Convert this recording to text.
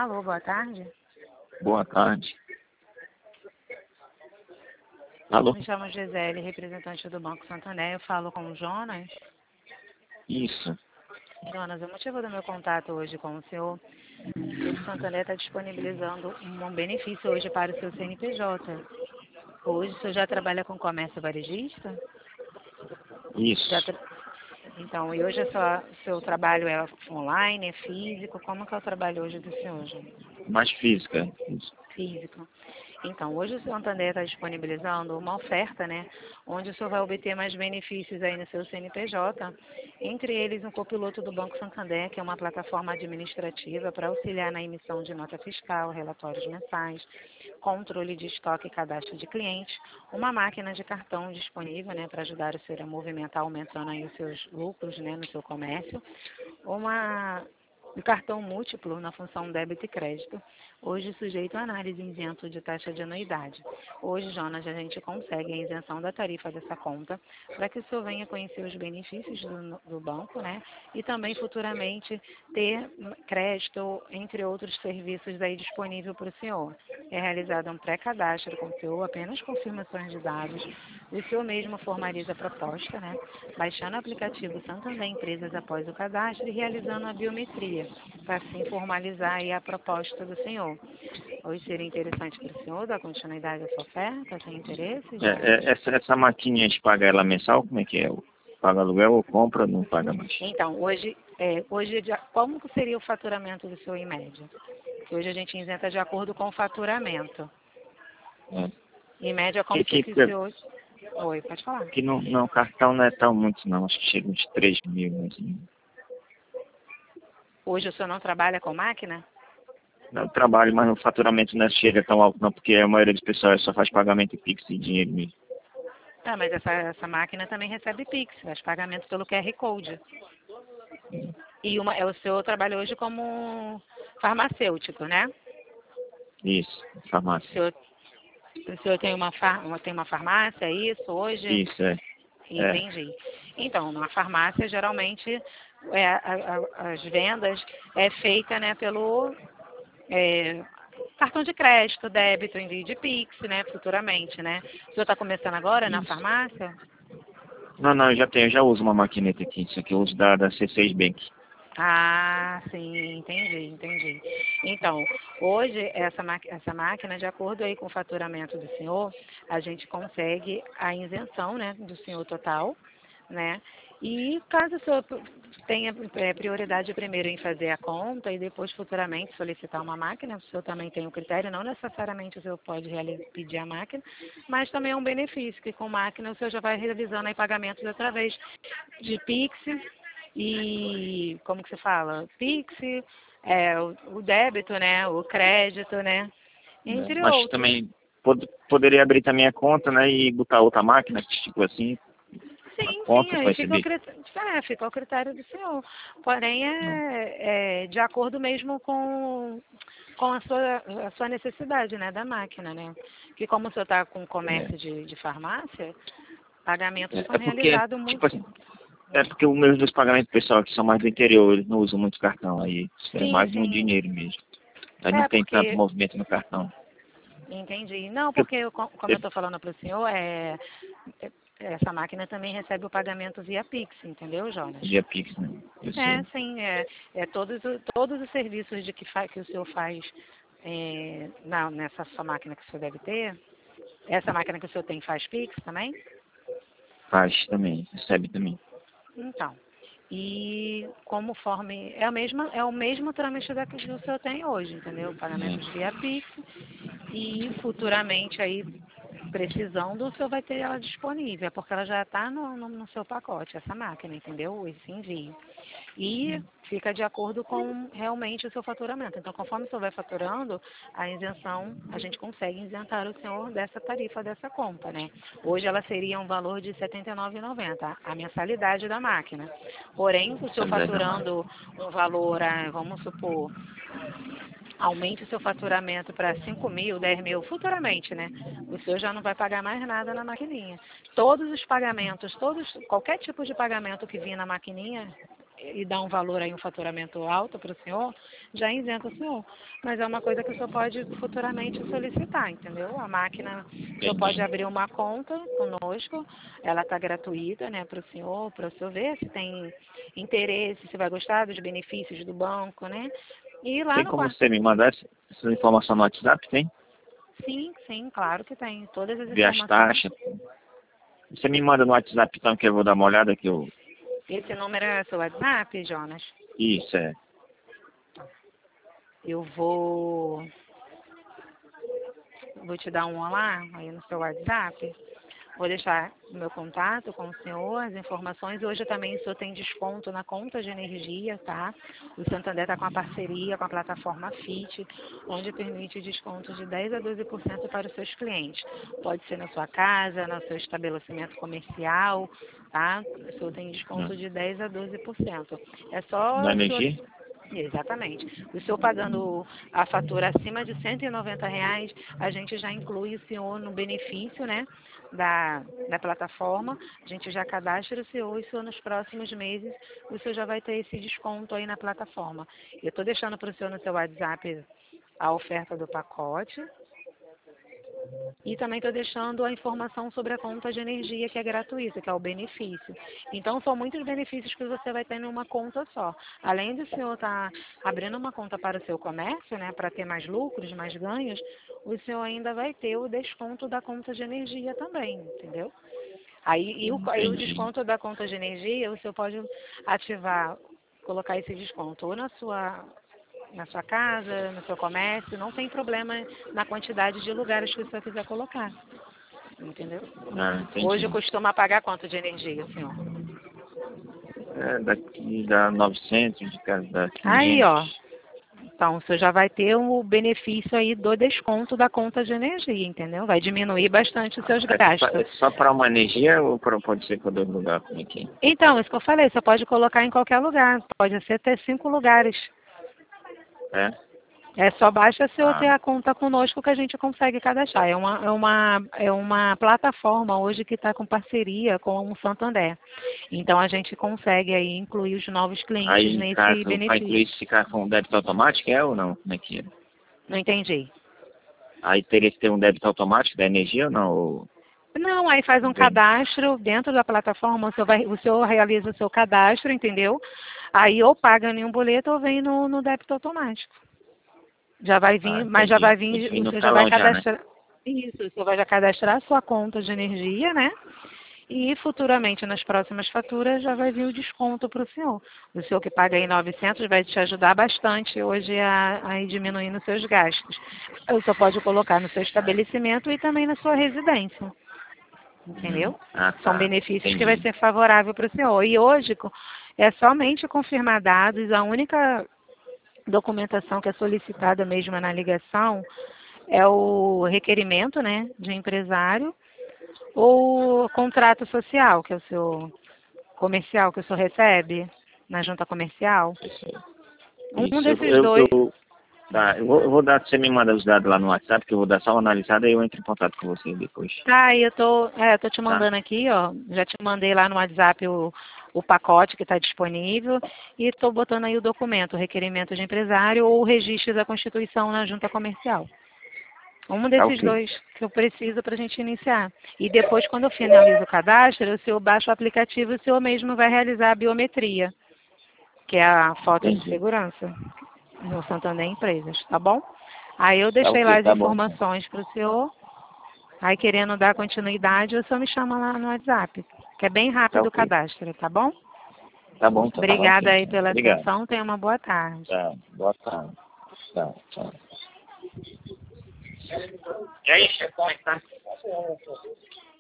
Alô, boa tarde. Boa tarde. Alô? Me chamo Gisele, representante do Banco Santander. Eu falo com o Jonas. Isso. Jonas, o motivo do meu contato hoje com o senhor é que o Santander está disponibilizando um benefício hoje para o seu CNPJ. Hoje o senhor já trabalha com comércio varejista? Isso. Então, e hoje o seu trabalho é online, é físico? Como que é o trabalho hoje do senhor, Jonas? Mais física. Isso. Físico. Então, hoje o Santander está disponibilizando uma oferta, né, onde o senhor vai obter mais benefícios aí no seu CNPJ, entre eles um copiloto do Banco Santander, que é uma plataforma administrativa para auxiliar na emissão de nota fiscal, relatórios mensais, controle de estoque e cadastro de clientes, uma máquina de cartão disponível, né, para ajudar o senhor a movimentar, aumentando aí os seus lucros, né, no seu comércio, um cartão múltiplo na função débito e crédito, hoje sujeito à análise isento de taxa de anuidade. Hoje, Jonas, a gente consegue a isenção da tarifa dessa conta para que o senhor venha conhecer os benefícios do banco, né? E também futuramente ter crédito, entre outros serviços aí disponível para o senhor. É realizado um pré-cadastro com o senhor, apenas confirmações de dados. O senhor mesmo formaliza a proposta, né? Baixando o aplicativo Santander Empresas após o cadastro e realizando a biometria, para assim formalizar aí a proposta do senhor. Hoje seria interessante para o senhor dar continuidade a essa oferta? Tem interesse, Jonas? Essa maquininha a gente paga ela mensal? Como é que é? Paga aluguel ou compra, não paga mais? Então, hoje como que seria o faturamento do senhor em média? Que hoje a gente isenta de acordo com o faturamento. É. Em média, como Que, se o que, senhor... Oi, pode falar. que não, cartão não é tão muito não, acho que chega uns 3 mil. Assim. Hoje o senhor não trabalha com máquina? Não trabalho, mas o faturamento não chega tão alto não, porque a maioria dos pessoal só faz pagamento em Pix e dinheiro mesmo. Tá, mas essa máquina também recebe Pix, faz pagamento pelo QR Code. E o senhor trabalha hoje como farmacêutico, né? Isso, farmácia. O senhor tem tem uma farmácia, é isso, hoje? Isso, é. Entendi. Então, na farmácia, geralmente, as vendas é feita, né, pelo cartão de crédito, débito, envio de Pix, né, futuramente, né? O senhor está começando agora na Isso. farmácia? Não, eu já uso uma maquineta aqui, isso aqui eu uso da C6 Bank. Ah, sim, entendi. Então, hoje, essa máquina, de acordo aí com o faturamento do senhor, a gente consegue a isenção, né, do senhor total, né? E caso o senhor tenha prioridade primeiro em fazer a conta e depois futuramente solicitar uma máquina, o senhor também tem o critério, não necessariamente o senhor pode pedir a máquina, mas também é um benefício, que com máquina o senhor já vai realizando aí pagamentos através de Pix, e como que se fala? Pix, o débito, né? O crédito, né? Entre Mas outros. também poderia abrir também a conta, né, e botar outra máquina, tipo assim, uma Sim, conta para aí fica receber. fica ao critério do senhor. Porém, é de acordo mesmo com a sua necessidade, né, da máquina, né? Que como o senhor está com comércio de farmácia, pagamentos são É porque, realizados tipo muito. assim, é porque os meus dos pagamentos pessoal que são mais do interior, eles não usam muito cartão, aí é mais no Sim. dinheiro mesmo. Aí não tem tanto Porque movimento no cartão. entendi. Não, Porque, porque como eu estou falando para o senhor, essa máquina também recebe o pagamento via Pix, entendeu, Jonas? via Pix, né? Eu sei. Sim, todos os serviços que o senhor faz nessa sua máquina que o senhor deve ter. Essa máquina que o senhor tem faz Pix também? Faz também, recebe também. Então, e conforme é o mesmo trâmite que o senhor tem hoje, entendeu? Pagamentos via Pix e futuramente aí precisando, o senhor vai ter ela disponível, porque ela já está no seu pacote, essa máquina, entendeu? Esse envio. E fica de acordo com realmente o seu faturamento. Então, conforme o senhor vai faturando, a isenção, a gente consegue isentar o senhor dessa tarifa, dessa conta, né? Hoje ela seria um valor de R$ 79,90, a mensalidade da máquina. Porém, o senhor Mensalidade da máquina. faturando um valor, vamos supor, aumente o seu faturamento para 5 mil, 10 mil, futuramente, né? O senhor já não vai pagar mais nada na maquininha. Todos os pagamentos, qualquer tipo de pagamento que vir na maquininha, e dá um valor aí, um faturamento alto para o senhor, já isenta o senhor. Mas é uma coisa que o senhor pode futuramente solicitar, entendeu? A máquina, o senhor pode abrir uma conta conosco, ela está gratuita, né, para o senhor ver se tem interesse, se vai gostar dos benefícios do banco, né? E lá Tem no como quarto. você me mandar essa informação no WhatsApp, tem? Sim, sim, claro que tem. Todas as Ver as informações. taxas. Você me manda no WhatsApp então que eu vou dar uma olhada que eu... Esse número é seu WhatsApp, Jonas? Isso, é. Eu vou te dar um olá aí no seu WhatsApp. Vou deixar o meu contato com o senhor, as informações. Hoje também o senhor tem desconto na conta de energia, tá? O Santander está com uma parceria com a plataforma FIT, onde permite desconto de 10 a 12% para os seus clientes. Pode ser na sua casa, no seu estabelecimento comercial, tá? O senhor tem desconto de 10 a 12%. É só Na o senhor... energia? Exatamente. O senhor pagando a fatura acima de R$ 190, a gente já inclui o senhor no benefício, né, da plataforma. A gente já cadastra o senhor e o senhor nos próximos meses o senhor já vai ter esse desconto aí na plataforma. Eu estou deixando para o senhor no seu WhatsApp a oferta do pacote. E também estou deixando a informação sobre a conta de energia, que é gratuita, que é o benefício. Então, são muitos benefícios que você vai ter em uma conta só. Além do senhor estar abrindo uma conta para o seu comércio, né, para ter mais lucros, mais ganhos, o senhor ainda vai ter o desconto da conta de energia também, entendeu? Aí o Entendi. desconto da conta de energia, o senhor pode ativar, colocar esse desconto ou na sua casa, no seu comércio, não tem problema na quantidade de lugares que o senhor quiser colocar, entendeu? Ah, Hoje entendi. costuma pagar quanto de energia, senhor? É, daqui dá 900, de casa dá Aí, 500. ó, então o senhor já vai ter o benefício aí do desconto da conta de energia, entendeu? Vai diminuir bastante os seus É gastos. só para uma energia ou pode ser para dois lugares? Como é que é? Então, isso que eu falei, você pode colocar em qualquer lugar, pode ser até 5 lugares. É? É só basta se eu ter Ah, a conta conosco que a gente consegue cadastrar. É uma plataforma hoje que está com parceria com o Santander. Então a gente consegue aí incluir os novos clientes aí, nesse caso, para incluir, benefício. se ficar com débito automático, é ou não? Como é que é? Não entendi. Aí teria que ter um débito automático da energia ou não? Não, aí faz um Bem, cadastro dentro da plataforma, o senhor realiza o seu cadastro, entendeu? Aí ou paga em um boleto ou vem no débito automático. Já vai vir, mas já entendi. vai Tem que vir, vir o no senhor já vai talão já, né? cadastrar. Isso, o senhor vai já cadastrar a sua conta de energia, né? E futuramente, nas próximas faturas, já vai vir o desconto para o senhor. O senhor que paga aí 900 vai te ajudar bastante hoje a ir diminuindo os seus gastos. O senhor pode colocar no seu estabelecimento e também na sua residência. Entendeu? Ah, São tá. benefícios que vai Entendi. ser favorável para o senhor. E hoje é somente confirmar dados, a única documentação que é solicitada mesmo na ligação é o requerimento, né, de empresário ou contrato social, que é o seu comercial que o senhor recebe na junta comercial. Um Isso, desses dois. tá, eu vou dar, você me manda os dados lá no WhatsApp, que eu vou dar só uma analisada e eu entro em contato com você depois. Tá, e eu tô te Tá? mandando aqui, ó. Já te mandei lá no WhatsApp o pacote que está disponível e estou botando aí o documento, o requerimento de empresário ou o registro da Constituição na junta comercial. Um Tá desses ok. dois que eu preciso para a gente iniciar. E depois, quando eu finalizo o cadastro, o senhor baixa o aplicativo e o senhor mesmo vai realizar a biometria, que é a foto de Entendi. segurança no Santander Empresas, tá bom? Aí eu Tá deixei lá ok, as tá bom. informações para o senhor. Aí, querendo dar continuidade, o senhor me chama lá no WhatsApp, que é bem Tá rápido o ok. cadastro, tá bom? Tá bom, então. Tá ok, Obrigada aí então. pela Obrigado. atenção. Tenha uma boa tarde. Tá, boa tarde. Tá, tchau. E aí, chefão, tá?